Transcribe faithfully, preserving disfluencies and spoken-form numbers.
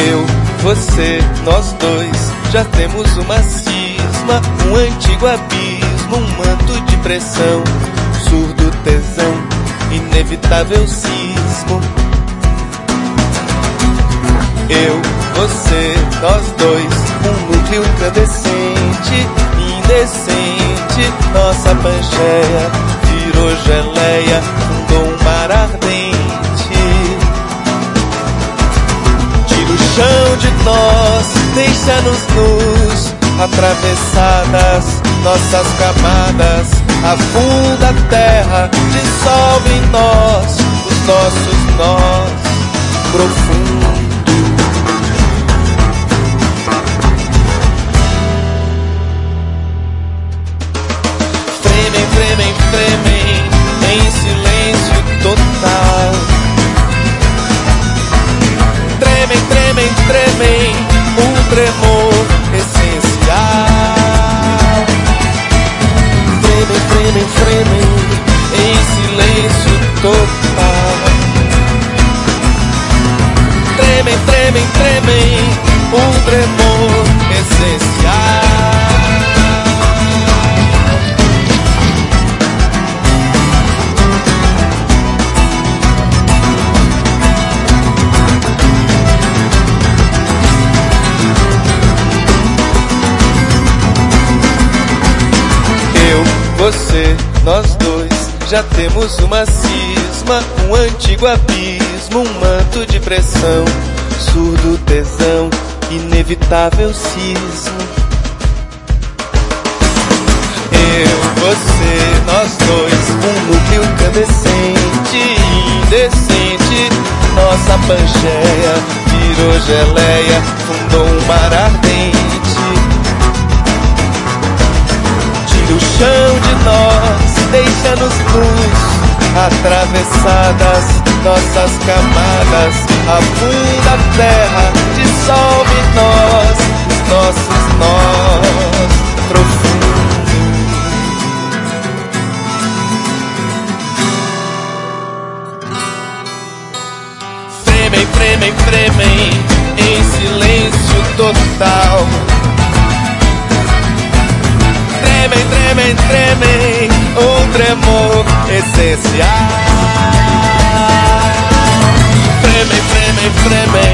Eu, você, nós dois, já temos uma cisma, um antigo abismo, um manto de pressão, surdo tesão, inevitável cismo. Eu, você, nós dois, um núcleo incandescente, indecente, nossa pangeia virou geleia, fundou um mar ardente. Tira o chão de nós, deixa-nos nus, atravessadas nossas camadas, afunda a terra, dissolve em nós os nossos nós profundos. Tremem, tremem, tremem, em silêncio total. Tremem, tremem, tremem, um tremor essencial. Tremem, tremem, tremem, em silêncio total. Tremem, tremem, tremem, um tremor essencial. Você, nós dois, já temos uma cisma, um antigo abismo, um manto de pressão, surdo tesão, inevitável cismo. Eu, você, nós dois, um núcleo incandescente, indecente, nossa pangeia virou geleia, fundou um mar ardente. O chão de nós, deixa-nos nus, atravessadas nossas camadas, afunda a terra, dissolve em nós os nossos nós profundos. Tremem, tremem, tremem, em silêncio total. Tremem, tremem, tremem, um tremor essencial. Tremem, tremem, tremem,